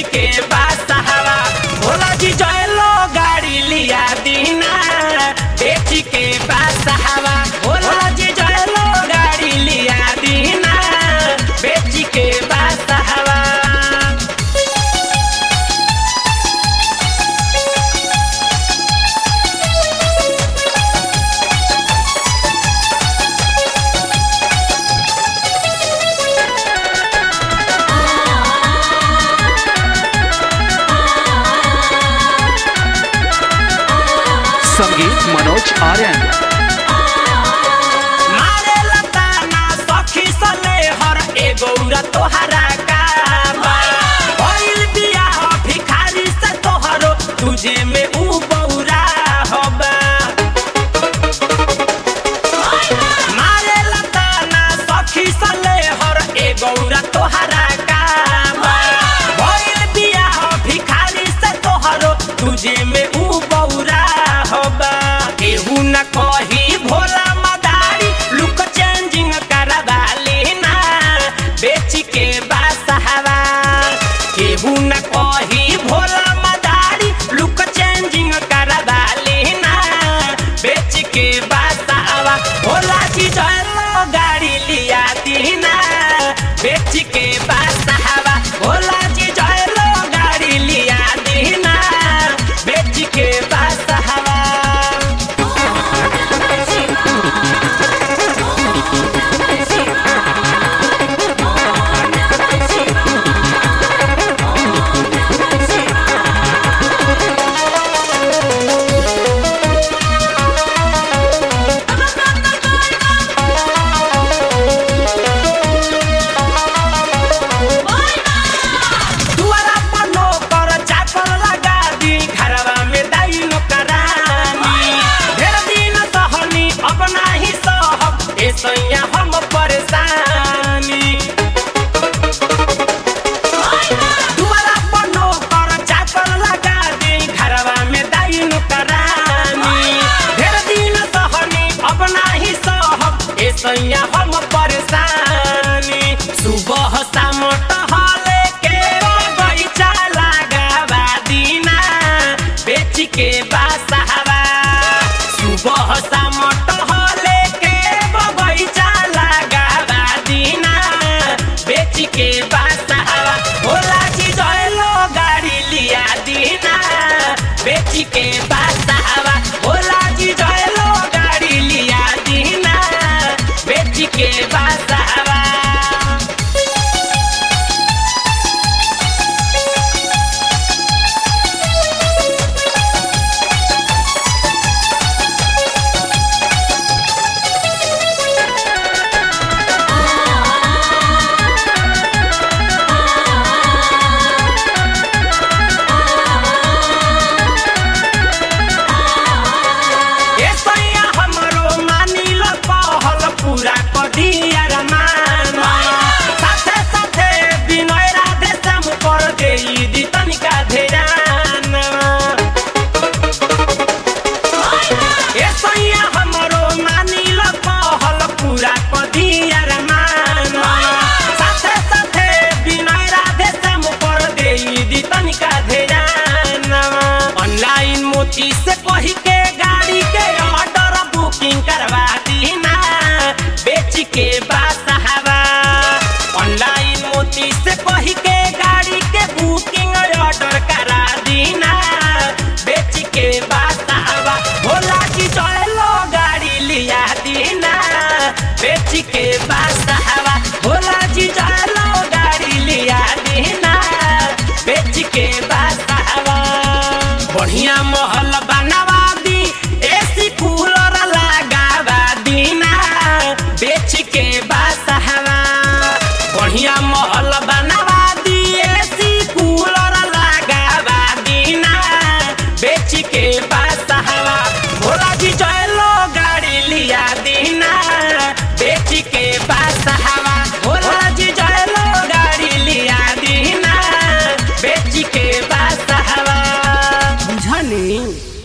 के बासहवा भोला जी जयलो गाड़ी लिया दीना बेच के बासहवा भोला जी जयलो गाड़ी लिया दीना बेच के बासहवा। संगीत मनोज आर्यन। मारे लताना सखी सले हर एगौरा तोहरा काबा भइल बियाह भिखारी से तोहरो तुझे में ऊ बौरा होबा। मारे लताना सखी सले हर एगौरा तोहरा काबा भइल बियाह भिखारी से तोहरो तुझे में ऊ बौरा होबा। केहू न कही भोला मदारी लुक चेंजिंग करवा लेना बेच के बासहवा। केहू न कही भोला मदारी लुक चेंजिंग करवा लेना बेच के बासहवा। भोला जी जयलो गाड़ी लिया दीना बेच के बासहवा भोला जी जयलो गाड़ी लिया दीना बेच के बासहवा। दुआरा पर नौकर चाकर लगा दी घरवा में दाई नौकरानी ढेर दिन सहनी अपना ही सहब ऐसैया हम परेशानी। दुआरा पर नौकर चाकर लगा दी घरवा में दाई नौकरानी ढेर दिन सहनी अपना ही सहब ऐसैया हम परेशानी। सुबह शाम टहले के बगीचा लगावा दीना बेच के बासहवा। सुबह शाम टहले के बगीचा लगावा दीना बेच के बासहवा। भोला जी जयलो गाड़ी लिया दीना बेच के बासहवा भोला जी जयलो गाड़ी लिया दीना बेच के बासहवा। ऐसैया हमरो मानिल कहल पूरा कदिया रमान साथे साथे विनय राधे श्याम पर देई दी तनिका ध्यान। ऐसैया हमरो मानिल कहल पूरा कदिया रमान साथे साथे विनय राधे श्याम पर देई दी तनिका ध्यान। ऑनलाइन मोती से कही के गाड़ी के ऑर्डर बुकिंग करवा दीना बेच के बासहवा। ऑनलाइन मोती से कही के गाड़ी के बुकिंग ऑर्डर करा दीना बेच के बासहवा। भोला जी जयलो गाड़ी लिया दीना बेच के बासहवा भोला जी जयलो गाड़ी लिया दीना बेच के बासहवा। बढ़िया महल बनवा दी एसी कूलर लगावा दीना बेच के बासहवा। बढ़िया महल बनवा दी एसी कूलर लगावा दीना बेच के बासहवा। भोला जी जयलो गाड़ी लिया दीना बेच के बासहवा भोला जी जयलो गाड़ी लिया दीना बेच के बासहवा। बुझनी।